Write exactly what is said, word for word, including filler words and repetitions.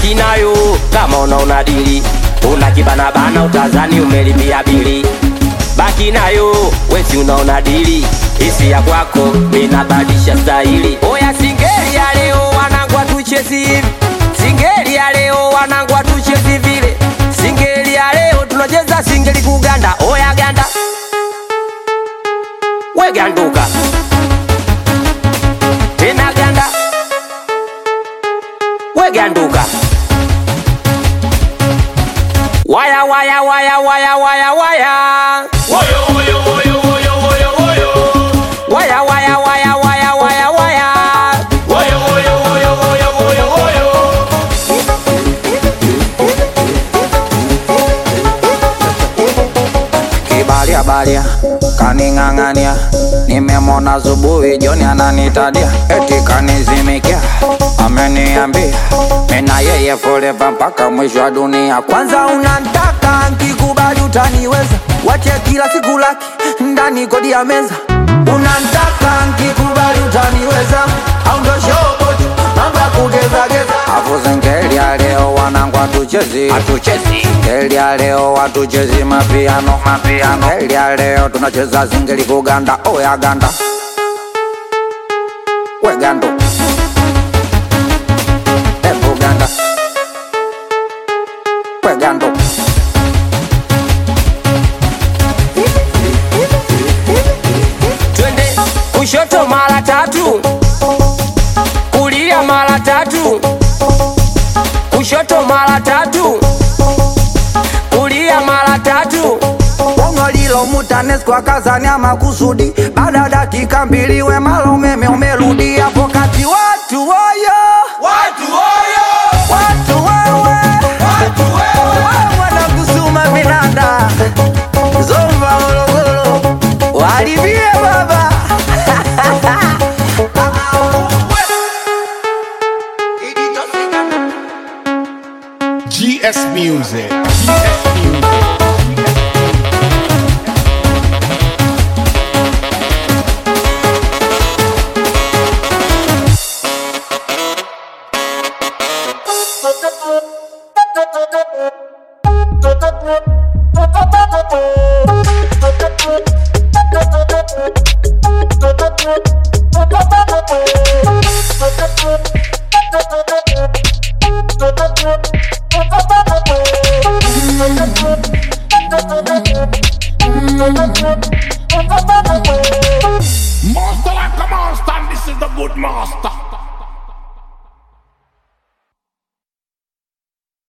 baki nayo kama unaona dili. Unakibana bana utazani umelipia bili. Baki nayo wesi unaona dili. Isi ya kwako minabadisha stahili. Oya singeli ya leo wanangwa tuchezi hivi. Singeli ya leo wanangwa tuchezi vile. Singeli ya leo tunacheza singeli kuganda. Oya ganda we ganduka tena ganda we ganduka. Waya waya waya waya waya waya Woyo woyo woyo woyo woyo woyo. Waya waya waya waya waya waya Woyo woyo woyo woyo woyo woyo. Kibalia balia kaning'ang'ania, nimemona Zubuhi Joni ananitadia, eti kanizimikia, ameniambia mina yeye forever mpaka mwisho wa dunia. Kwanza unantaka nkikubali utaniweza, wache kila siku laki ndani kodi ya meza. Unantaka nkikubali utaniweza, au ndo shobot mambo ya kugeza geza. Afu singeli ya leo wanangu atuchezi, atuchezi. Singeli ya leo watuchezi mapiano, mapiano. Singeli ya leo tunacheza singeli kuganda, oya ganda we gando ebu ganda we gando. Twende kushoto mara tatu, kulia mara tatu. Kushoto mara tatu, kulia mara tatu. Bongo lilo mutanesco akazani ama kusudi. Baada dakika mbili we malo umeme umerudi. Hapo kati watu woyo, Watu woyo. watu wewe, Watu wewe. wana kusuma minanda Zomba Morogoro walivie baba. G S Music. G S Music. Master like a monster, and this is the good master.